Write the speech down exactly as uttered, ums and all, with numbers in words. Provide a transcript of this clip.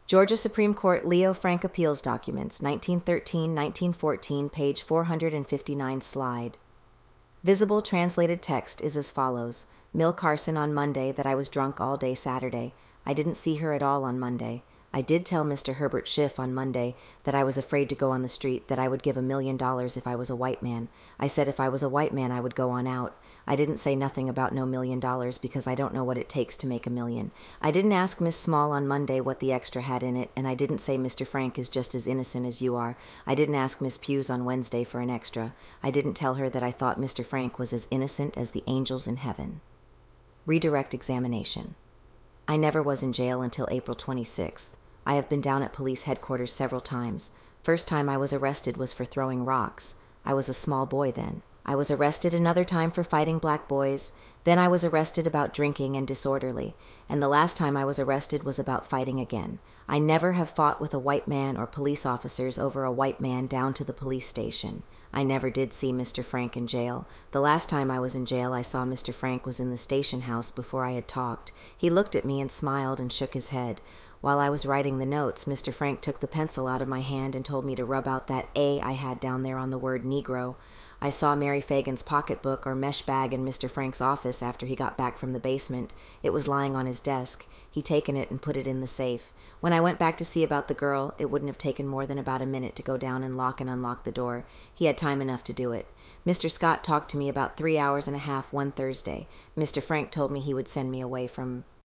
Georgia Supreme Court Leo Frank Appeals Documents, nineteen thirteen to nineteen fourteen, page four hundred fifty-nine, slide. Visible translated text is as follows. Mill Carson on Monday that I was drunk all day Saturday. I didn't see her at all on Monday. I did tell Mister Herbert Schiff on Monday that I was afraid to go on the street, that I would give a million dollars if I was a white man. I said if I was a white man I would go on out. I didn't say nothing about no million dollars because I don't know what it takes to make a million. I didn't ask Miss Small on Monday what the extra had in it, and I didn't say Mister Frank is just as innocent as you are. I didn't ask Miss Pews on Wednesday for an extra. I didn't tell her that I thought Mister Frank was as innocent as the angels in heaven. Redirect examination. I never was in jail until April twenty-sixth. I have been down at police headquarters several times. First time I was arrested was for throwing rocks. I was a small boy then. I was arrested another time for fighting black boys. Then I was arrested about drinking and disorderly. And the last time I was arrested was about fighting again. I never have fought with a white man or police officers over a white man down to the police station. I never did see Mister Frank in jail. The last time I was in jail, I saw Mister Frank was in the station house before I had talked. He looked at me and smiled and shook his head. While I was writing the notes, Mister Frank took the pencil out of my hand and told me to rub out that A I had down there on the word Negro. I saw Mary Fagan's pocketbook or mesh bag in Mister Frank's office after he got back from the basement. It was lying on his desk. He'd taken it and put it in the safe. When I went back to see about the girl, it wouldn't have taken more than about a minute to go down and lock and unlock the door. He had time enough to do it. Mister Scott talked to me about three hours and a half one Thursday. Mister Frank told me he would send me away from